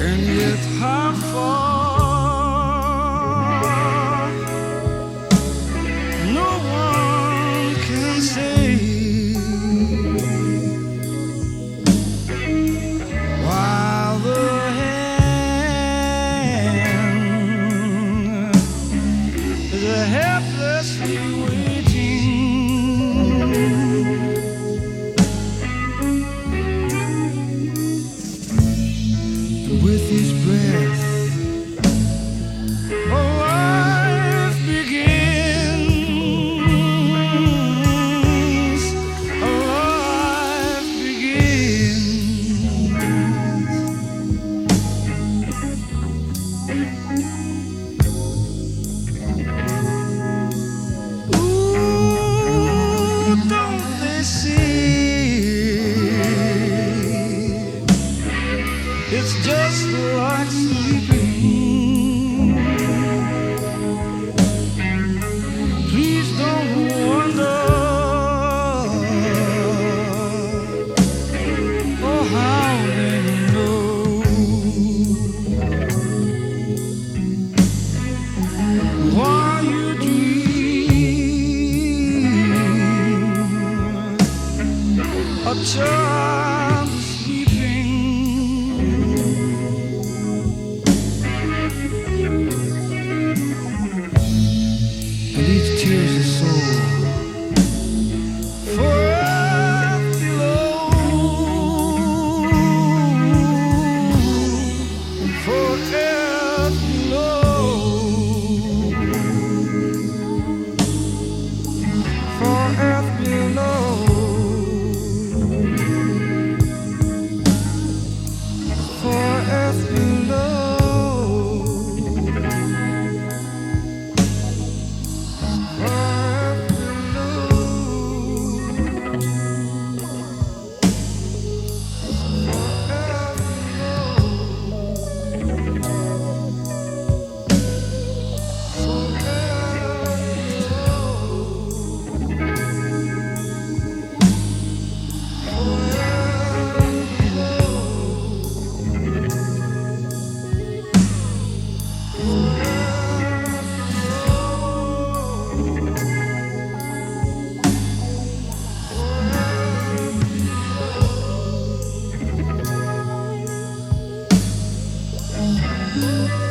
and yet how far no one can say. While the hand is helplessly waiting, with each breath a life begins, a life begins. Ooh, don't they see? It's just like sleeping. Please don't wonder, oh how they know. While you dream, a child is sleeping. And each tears a soul for earth below, for earth below, for earth below, for earth below. Ooh.